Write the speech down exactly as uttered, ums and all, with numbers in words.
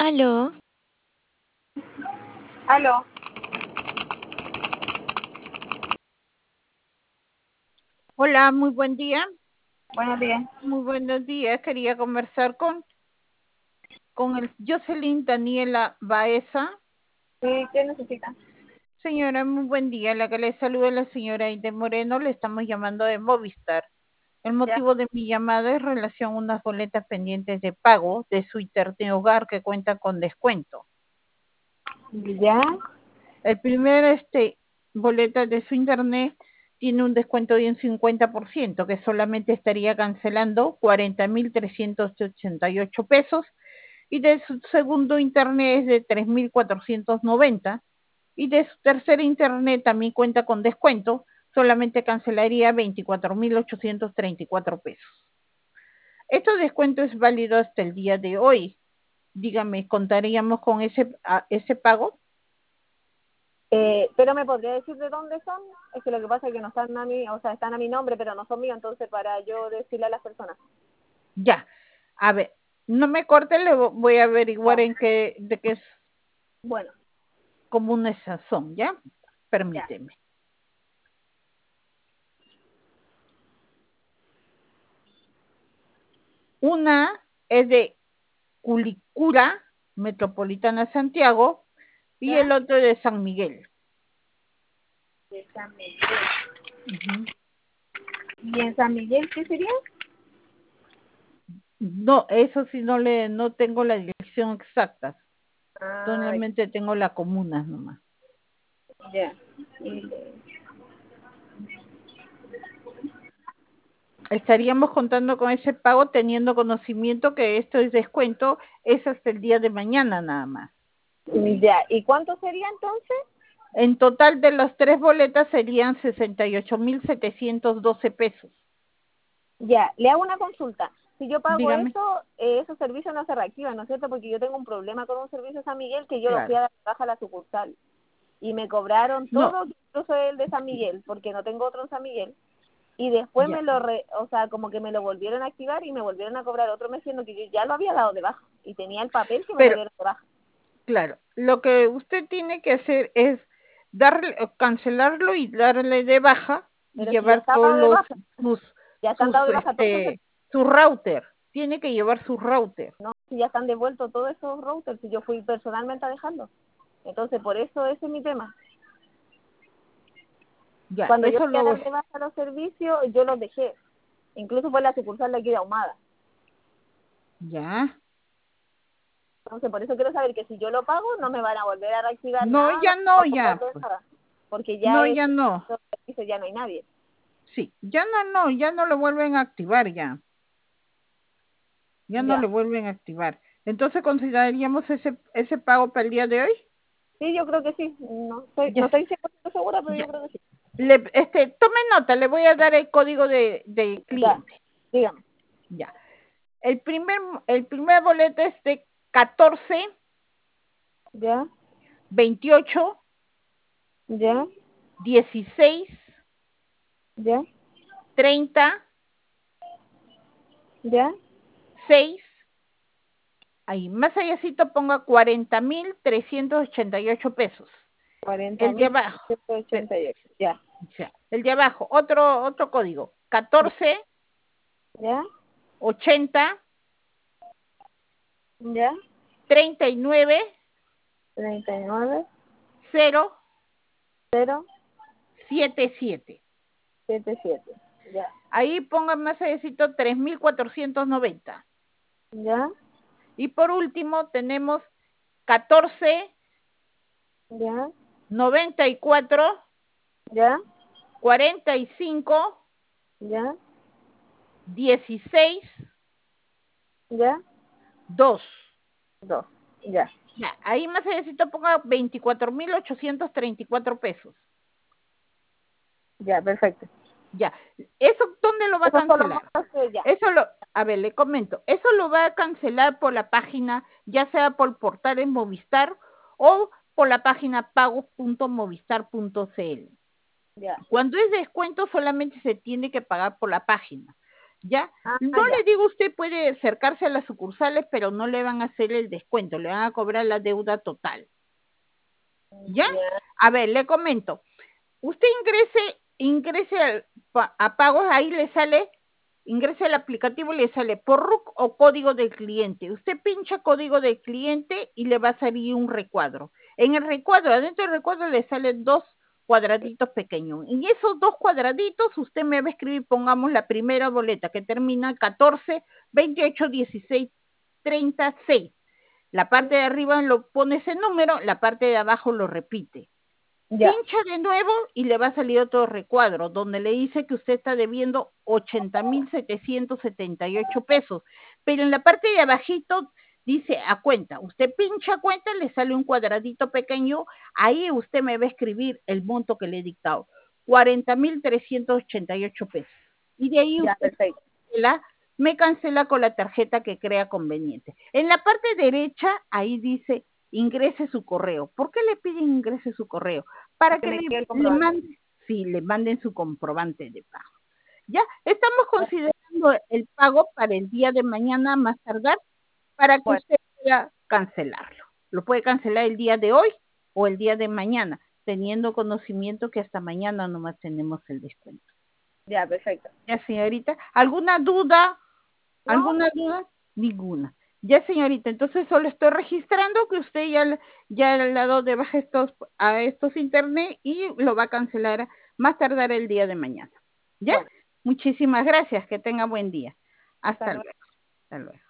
Aló. Aló. Hola, muy buen día. Buenos días. Muy buenos días. Quería conversar con, con el Jocelyn Daniela Baeza. Sí, ¿qué necesita? Señora, muy buen día. La que le saluda es la señora Aide Moreno. Le estamos llamando de Movistar. El motivo Ya. de mi llamada es relación a unas boletas pendientes de pago de su internet hogar que cuentan con descuento. Ya. El primer este, boleta de su internet tiene un descuento de un cincuenta por ciento, que solamente estaría cancelando cuarenta mil trescientos ochenta y ocho pesos, y de su segundo internet es de tres mil cuatrocientos noventa, y de su tercer internet también cuenta con descuento, solamente cancelaría veinticuatro mil ochocientos treinta y cuatro pesos. Este descuento es válido hasta el día de hoy. Dígame, ¿contaríamos con ese, a, ese pago? Eh, pero me podría decir de dónde son. Es que lo que pasa es que no están a mi, o sea, están a mi nombre, pero no son míos, entonces para yo decirle a las personas. Ya, a ver, no me corte, le voy a averiguar Ya. en qué, de qué Bueno. comunes son, ¿ya? Ya. Permíteme. Una es de Culicura, Metropolitana Santiago, y ¿Ya? el otro de San Miguel. De San Miguel. Uh-huh. ¿Y en San Miguel qué sería? No, eso sí no le, no tengo la dirección exacta. Ah, Solamente tengo la comuna nomás. ya. Y, Estaríamos contando con ese pago teniendo conocimiento que esto es descuento, es hasta el día de mañana nada más. ya. ¿Y cuánto sería entonces? En total de las tres boletas serían sesenta y ocho mil setecientos doce pesos. Ya, le hago una consulta. Si yo pago Dígame. eso, eh, esos servicios no se reactivan, ¿no es cierto? Porque yo tengo un problema con un servicio de San Miguel que yo lo fui Claro. a dar de baja a la sucursal y me cobraron No, todo, incluso el de San Miguel, porque no tengo otro en San Miguel. Y después ya. me lo, re, o sea, como que me lo volvieron a activar y me volvieron a cobrar otro mes, siendo que yo ya lo había dado de baja y tenía el papel que me lo Pero, dieron de baja. claro, lo que usted tiene que hacer es darle, cancelarlo y darle de baja y Pero si ya llevar está todos dado de los, baja, sus, ya están sus, dados de baja todos esos, este, su router. Tiene que llevar su router. no, si ya están devueltos todos esos routers, si yo fui personalmente a dejarlos. Entonces, por eso ese es mi tema. Ya, Cuando yo eso fui a lo, dar de baja los servicios, yo los dejé. Incluso fue la sucursal de aquí de Ahumada. ya. Entonces, por eso quiero saber que si yo lo pago, no me van a volver a reactivar No, nada, ya no no, me van a ya, devolver pues. nada. Porque ya No, es, ya no. los servicios ya no hay nadie. Sí, ya no, no, ya no lo vuelven a activar ya. Ya no Ya. le vuelven a activar. Entonces, ¿consideraríamos ese, ese pago para el día de hoy? Sí, yo creo que sí. No estoy, no Ya, estoy cien por ciento segura, pero yo ya. creo que sí. Le, este, tome nota, le voy a dar el código de, de Ya, cliente. dígame. Ya. El primer, el primer boleto es de catorce, Ya, veintiocho, ya, dieciséis, ya, treinta, ya. seis. Ahí, más allácito ponga cuarenta mil trescientos ochenta y ocho pesos. Cuarenta El de mil abajo. ciento ochenta y ocho. Ya, Ya, el de abajo, otro, otro código. ya, catorce, ya, ochenta, ya. treinta y nueve, Treinta y nueve, cero, cero, siete siete. siete, siete. Ya, Ahí pongan más allácito tres mil cuatrocientos noventa. ya, Y por último tenemos catorce, ya, noventa y cuatro, ya, cuarenta y cinco, ya, dieciséis, ya. dos. Dos. Ya, Ya, ahí más necesito ponga veinticuatro mil ochocientos treinta y cuatro pesos. ya, perfecto. Ya, ¿eso dónde lo va a Esos son los cancelar? montos que ya. Eso lo, a ver, le comento, eso lo va a cancelar por la página, ya sea por portales Movistar o por la página pagos punto movistar punto c l. Ya, Cuando es descuento solamente se tiene que pagar por la página. ¿Ya? Ah, No ya. le digo, usted puede acercarse a las sucursales, pero no le van a hacer el descuento, le van a cobrar la deuda total. ¿Ya? Ya. A ver, le comento. Usted ingrese, ingrese a, a pagos, ahí le sale, ingrese al aplicativo y le sale por R U C o código del cliente. Usted pincha código del cliente y le va a salir un recuadro. En el recuadro, adentro del recuadro le salen dos cuadraditos pequeños. En esos dos cuadraditos usted me va a escribir, pongamos la primera boleta que termina catorce, veintiocho, dieciséis, treinta, seis. La parte de arriba lo pone ese número, la parte de abajo lo repite. Ya. Pincha de nuevo y le va a salir otro recuadro donde le dice que usted está debiendo ochenta mil setecientos setenta y ocho pesos, pero en la parte de abajito dice a cuenta. Usted pincha a cuenta, le sale un cuadradito pequeño, ahí usted me va a escribir el monto que le he dictado, cuarenta mil trescientos ochenta y ocho pesos. Y de ahí Ya, usted perfecto. cancela, me cancela con la tarjeta que crea conveniente. En la parte derecha, ahí dice ingrese su correo. ¿Por qué le piden ingrese su correo? Para Que que me le, llegue el le comprobante. manden, sí, le manden su comprobante de pago. Ya, estamos considerando el pago para el día de mañana más tardar para que Bueno, usted pueda cancelarlo. Lo puede cancelar el día de hoy o el día de mañana, teniendo conocimiento que hasta mañana nomás tenemos el descuento. ya, perfecto. Ya, señorita, ¿alguna duda? ¿No? ¿Alguna duda? Ninguna. Ya, señorita, entonces solo estoy registrando que usted ya, ya le ha dado de baja estos, a estos internet y lo va a cancelar más tardar el día de mañana. ¿Ya? Bueno, Muchísimas gracias. Que tenga buen día. hasta Hasta luego. luego. Hasta luego.